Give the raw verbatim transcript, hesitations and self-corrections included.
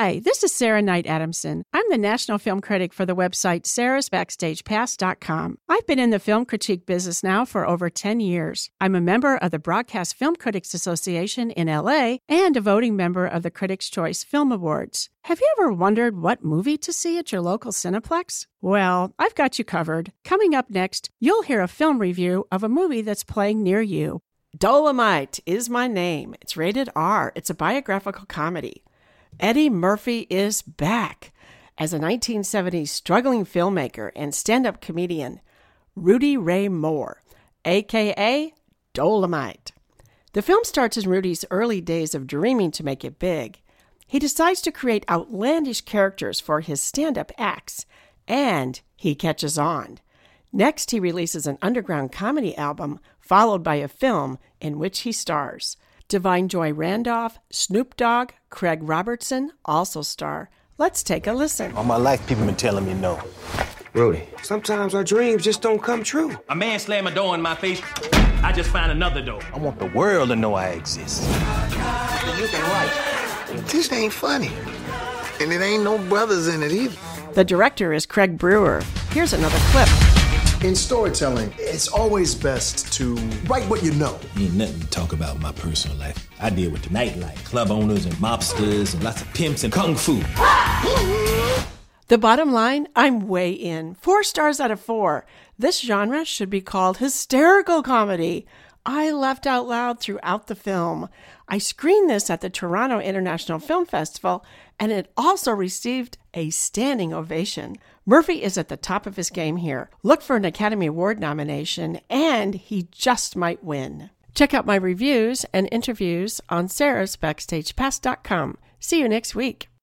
Hi, this is Sarah Knight Adamson. I'm the national film critic for the website sarahs backstage pass dot com. I've been in the film critique business now for over ten years. I'm a member of the Broadcast Film Critics Association in L A and a voting member of the Critics' Choice Film Awards. Have you ever wondered what movie to see at your local Cineplex? Well, I've got you covered. Coming up next, you'll hear a film review of a movie that's playing near you. Dolomite is my name. It's rated R. It's a biographical comedy. Eddie Murphy is back as a nineteen seventies struggling filmmaker and stand-up comedian, Rudy Ray Moore, a k a. Dolomite. The film starts in Rudy's early days of dreaming to make it big. He decides to create outlandish characters for his stand-up acts, and he catches on. Next, he releases an underground comedy album, followed by a film in which he stars. Divine Joy Randolph, Snoop Dogg, Craig Robertson also star. Let's take a listen. All my life, people been telling me no. Rudy, sometimes our dreams just don't come true. A man slammed a door in my face. I just found another door. I want the world to know I exist. You can write. This ain't funny. And it ain't no brothers in it either. The director is Craig Brewer. Here's another clip. In storytelling, it's always best to write what you know. Ain't nothing to talk about in my personal life. I deal with the nightlife, club owners and mobsters and lots of pimps and kung fu. The bottom line, I'm way in. Four stars out of four. This genre should be called hysterical comedy. I laughed out loud throughout the film. I screened this at the Toronto International Film Festival, and it also received a standing ovation. Murphy is at the top of his game here. Look for an Academy Award nomination, and he just might win. Check out my reviews and interviews on sarahs backstage pass dot com. See you next week.